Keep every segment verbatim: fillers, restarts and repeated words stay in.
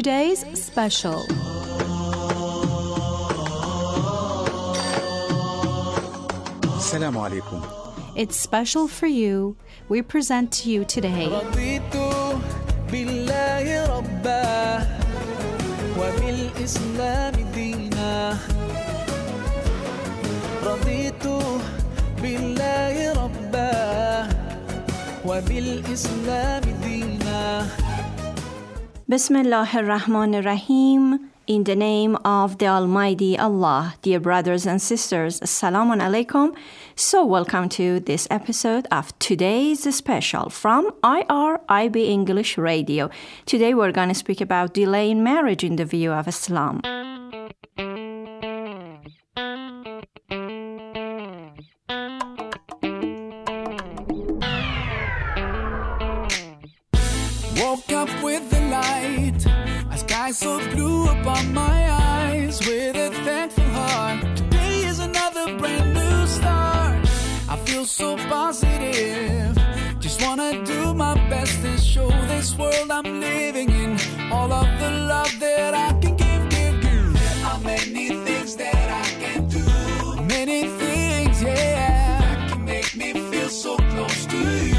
today's special. Assalamu alaikum. It's special for you. We present to you today رضيت بالله ربا وبالإسلام دينا رضيت بالله ربا وبالإسلام دينا Bismillah ar-Rahman ar-Rahim. In the name of the Almighty Allah, dear brothers and sisters, Assalamu alaikum. So welcome to this episode of today's special from I R I B English Radio. Today we're going to speak about delay in marriage in the view of Islam. Woke up with the light, a sky so blue upon my eyes. With a thankful heart, today is another brand new start. I feel so positive, just wanna do my best and show this world I'm living in all of the love that I can give, give, give. There are many things that I can do, many things, yeah, that can make me feel so close to you.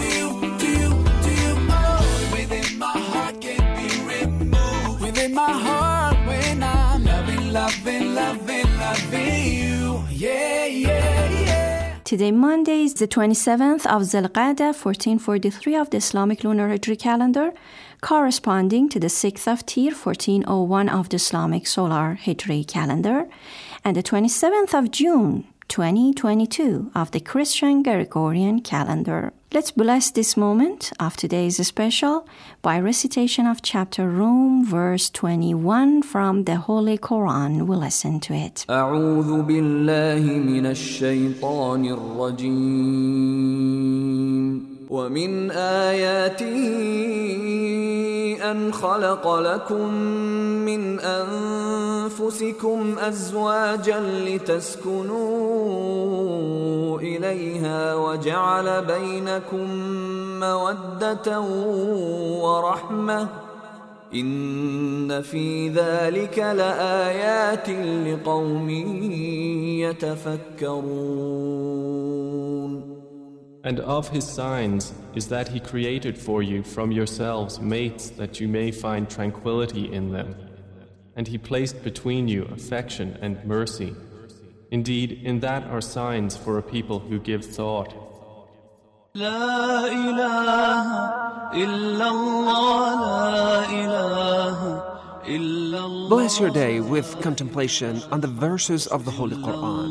My heart when I'm loving, loving, loving, loving you. Yeah, yeah, yeah. Today, Monday, is the twenty-seventh of Zulqa'dah, fourteen forty-three of the Islamic Lunar Hijri calendar, corresponding to the sixth of Tir, fourteen oh one of the Islamic Solar Hijri calendar, and the twenty-seventh of June, twenty twenty-two of the Christian Gregorian calendar. Let's bless this moment of today's special by recitation of chapter Rum, verse twenty-one from the Holy Quran. We'll listen to it. أعوذ بالله من الشيطان الرجيم ومن آياته أن خلق لكم من أنفسكم أزواجا لتسكنوا إليها وجعل بينكم مودة ورحمة إن في ذلك لآيات لقوم يتفكرون. And of his signs is that he created for you from yourselves mates that you may find tranquility in them. And he placed between you affection and mercy. Indeed, in that are signs for a people who give thought. La ilaha illallah, la ilaha illallah. Bless your day with contemplation on the verses of the Holy Quran.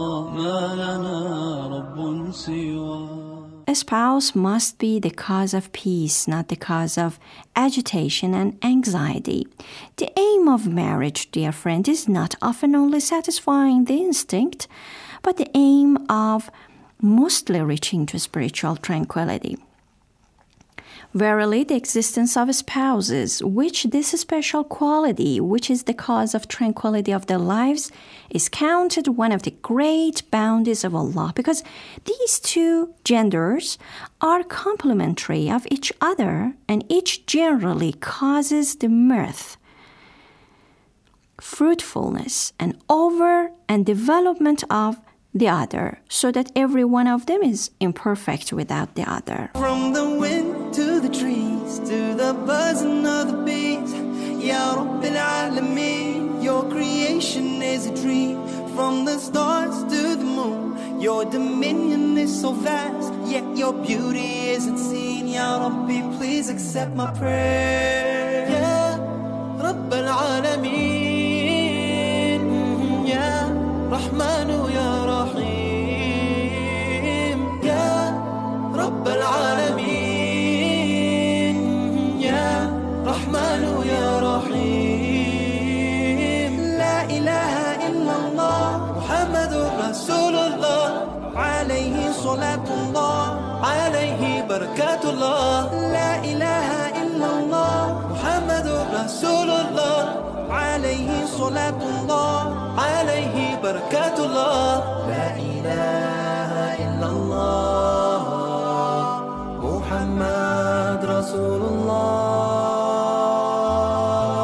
A spouse must be the cause of peace, not the cause of agitation and anxiety. The aim of marriage, dear friend, is not often only satisfying the instinct, but the aim of mostly reaching to spiritual tranquility. Verily, the existence of spouses, which this special quality, which is the cause of tranquility of their lives, is counted one of the great bounties of Allah, because these two genders are complementary of each other, and each generally causes the mirth, fruitfulness, and over and development of the other, so that every one of them is imperfect without the other. From the wind to the trees, to the buzzing of the bees, Ya Rabbil Alameen, your creation is a dream. From the stars to the moon, your dominion is so vast, yet your beauty isn't seen. Ya Rabbi, please accept my prayer. Ya Rabbil Alameen, Ya Rahmanu Ya رب العالمين يا رحمن يا رحيم لا إله إلا الله محمد رسول الله عليه صلاة الله عليه بركات الله لا إله إلا الله محمد رسول الله عليه صلاة الله عليه بركات الله لا إله إلا الله محمد رسول الله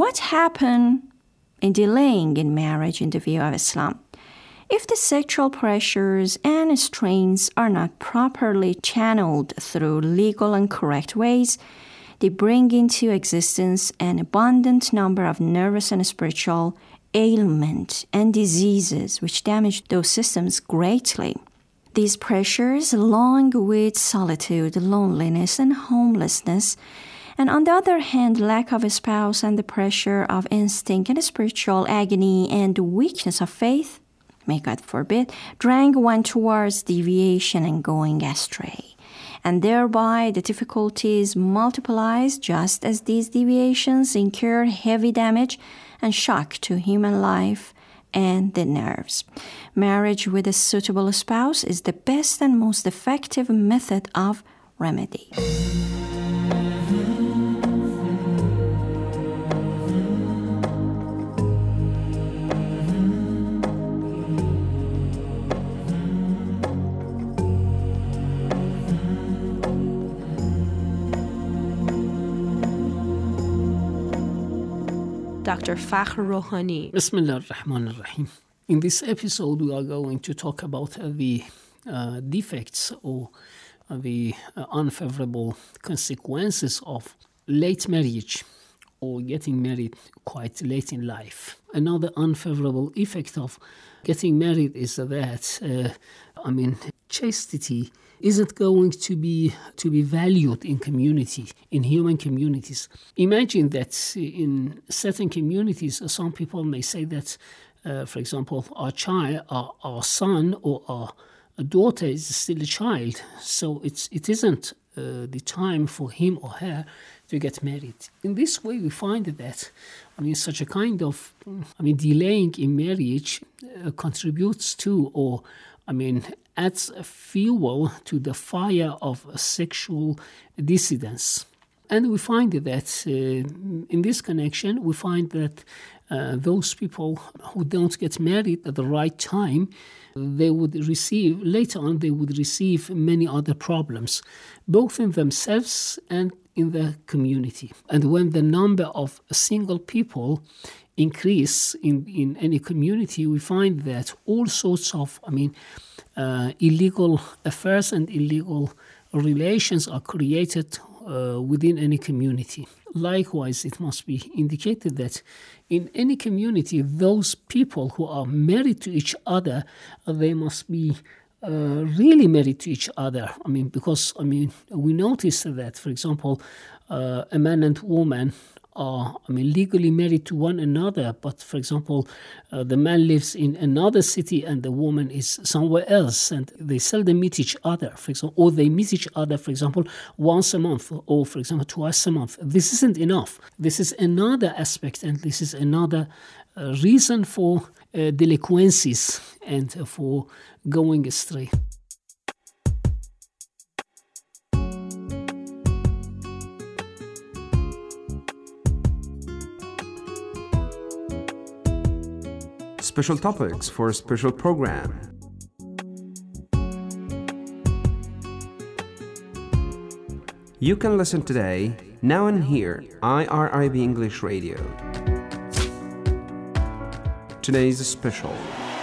what happened in delaying in marriage in the view of Islam? If the sexual pressures and strains are not properly channeled through legal and correct ways, they bring into existence an abundant number of nervous and spiritual ailments and diseases which damage those systems greatly. These pressures, along with solitude, loneliness, and homelessness, and on the other hand, lack of a spouse and the pressure of instinct and spiritual agony and weakness of faith, may God forbid, drag one towards deviation and going astray. And thereby the difficulties multiplies just as these deviations incur heavy damage and shock to human life and the nerves. Marriage with a suitable spouse is the best and most effective method of remedy. Doctor Fakhr Rohani. Bismillah ar-Rahman ar-Rahim. In this episode, we are going to talk about uh, the uh, defects or uh, the uh, unfavorable consequences of late marriage or getting married quite late in life. Another unfavorable effect of getting married is that, uh, I mean, chastity isn't going to be to be valued in community, in human communities. Imagine that in certain communities, some people may say that, uh, for example, our child, our, our son or our daughter is still a child, so it's it isn't uh, the time for him or her to get married. In this way, we find that, I mean, such a kind of, I mean, delaying in marriage uh, contributes to, or I mean, adds fuel to the fire of sexual dissidence. And we find that uh, in this connection, we find that uh, those people who don't get married at the right time, they would receive, later on, they would receive many other problems, both in themselves and in the community. And when the number of single people increase in, in any community, we find that all sorts of, I mean, uh, illegal affairs and illegal relations are created uh, within any community. Likewise, it must be indicated that in any community, those people who are married to each other, uh, they must be uh, really married to each other. I mean, because, I mean, we notice that, for example, uh, a man and woman are, I mean, legally married to one another, but, for example, uh, the man lives in another city and the woman is somewhere else, and they seldom meet each other, for example, or they meet each other, for example, once a month, or, for example, twice a month. This isn't enough. This is another aspect, and this is another uh, reason for uh, delinquencies and uh, for going astray. Special topics for a special program. You can listen today, now and here, I R I B English Radio. Today's special.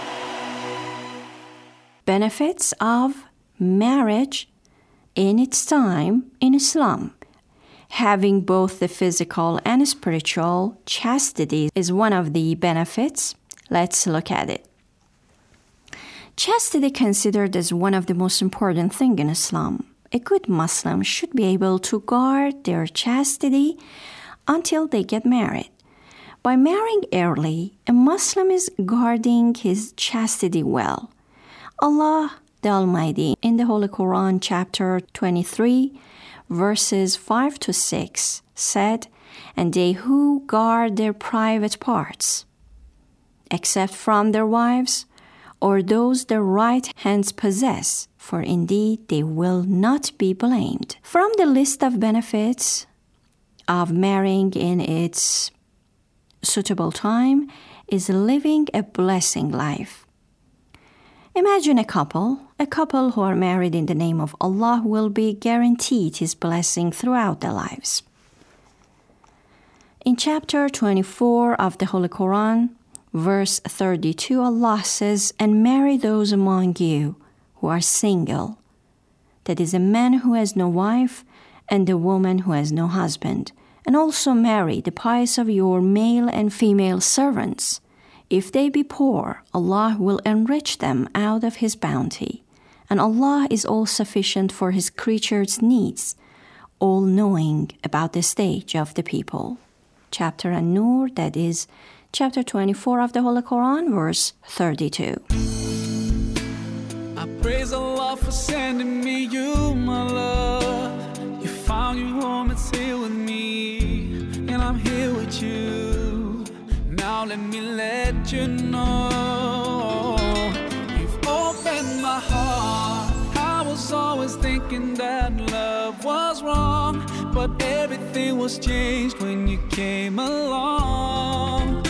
Benefits of marriage in its time in Islam. Having both the physical and spiritual chastity is one of the benefits. Let's look at it. Chastity considered as one of the most important things in Islam. A good Muslim should be able to guard their chastity until they get married. By marrying early, a Muslim is guarding his chastity well. Allah the Almighty in the Holy Quran chapter twenty-three verses five to six said, "And they who guard their private parts, except from their wives, or those their right hands possess, for indeed they will not be blamed." From the list of benefits of marrying in its suitable time is living a blessing life. Imagine a couple. A couple who are married in the name of Allah will be guaranteed His blessing throughout their lives. In chapter twenty-four of the Holy Quran, verse thirty-two, Allah says, "And marry those among you who are single, that is, a man who has no wife and a woman who has no husband, and also marry the pious of your male and female servants. If they be poor, Allah will enrich them out of His bounty, and Allah is all-sufficient for His creatures' needs, all-knowing about the stage of the people." Chapter An-Nur, that is, chapter twenty-four of the Holy Quran, verse thirty-two. I praise Allah for sending me you, my love. You found your home, it's here with me, and I'm here with you. Now let me let you know, you've opened my heart. I was always thinking that love was wrong, but everything was changed when you came along.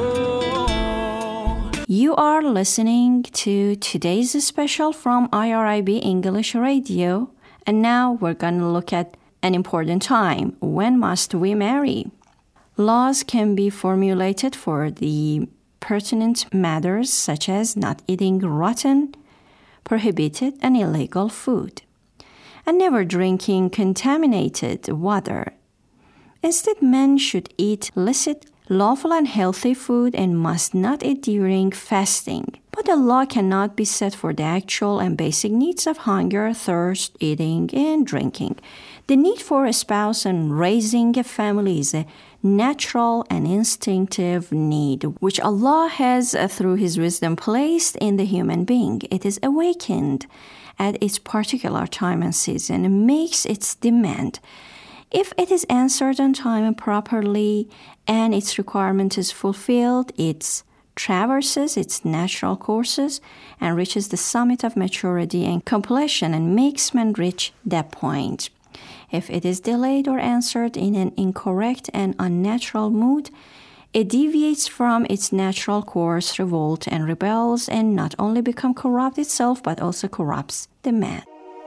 Oh. You are listening to today's special from I R I B English Radio, and now we're going to look at an important time. When must we marry? Laws can be formulated for the pertinent matters such as not eating rotten, prohibited and illegal food, and never drinking contaminated water. Instead, men should eat licit, lawful and healthy food and must not eat during fasting. But the law cannot be set for the actual and basic needs of hunger, thirst, eating, and drinking. The need for a spouse and raising a family is a natural and instinctive need, which Allah has, uh, through His wisdom, placed in the human being. It is awakened at its particular time and season and makes its demand. If it is answered on time and properly, and its requirement is fulfilled, it traverses its natural courses and reaches the summit of maturity and completion and makes man reach that point. If it is delayed or answered in an incorrect and unnatural mood, it deviates from its natural course, revolts and rebels, and not only becomes corrupt itself, but also corrupts the man.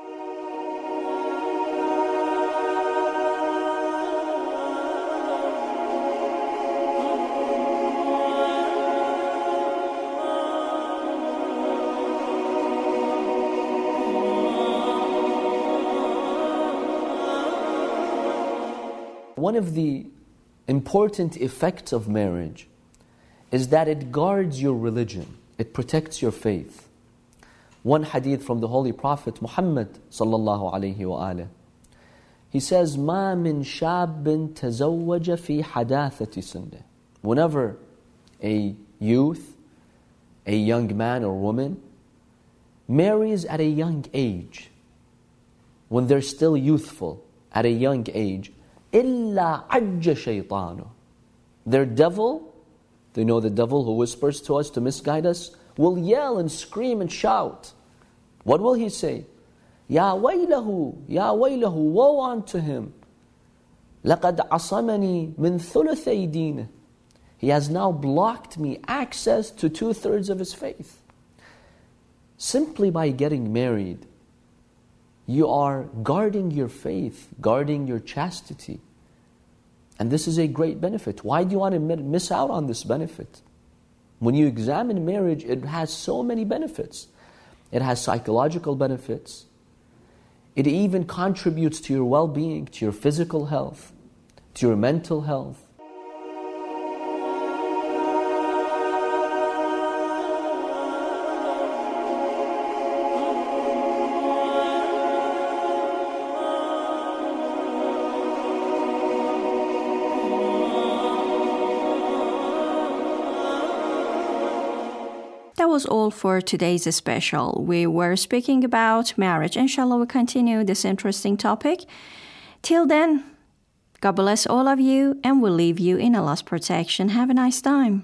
One of the important effects of marriage is that it guards your religion. It protects your faith. One hadith from the Holy Prophet Muhammad sallallahu alayhi wa alayhi. He says, "Ma min shabbin tazawwaja fi hadathati sunnah." Whenever a youth, a young man or woman, marries at a young age, when they're still youthful, at a young age, إِلَّا عَجَّ شَيْطَانُ. Their devil, they know the devil who whispers to us to misguide us, will yell and scream and shout. What will he say? يَا وَيْلَهُ يَا وَيْلَهُ, woe unto him. لَقَدْ عَصَمَنِي مِنْ ثُلُثَيْ دِينِهِ. He has now blocked me access to two-thirds of his faith. Simply by getting married, you are guarding your faith, guarding your chastity. And this is a great benefit. Why do you want to miss out on this benefit? When you examine marriage, it has so many benefits. It has psychological benefits. It even contributes to your well-being, to your physical health, to your mental health. That was all for today's special. We were speaking about marriage. Inshallah, we'll continue this interesting topic. Till then, God bless all of you, and we'll leave you in Allah's protection. Have a nice time.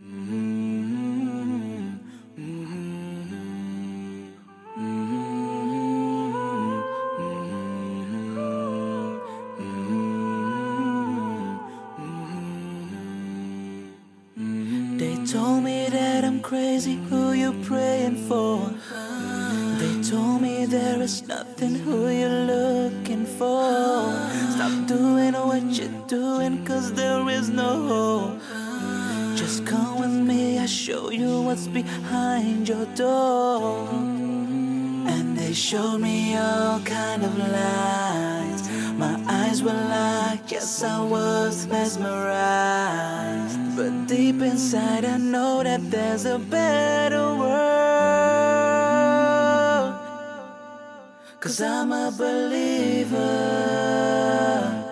They told me that I'm crazy, who you praying for? They told me there is nothing, who you looking for? Stop Stop doing what you're doing, cause there is no hope. Just come with me, I'll show you what's behind your door. And they showed me all kind of lies. My eyes were locked, yes I was mesmerized. But deep inside I know that there's a better world. Cause I'm a believer.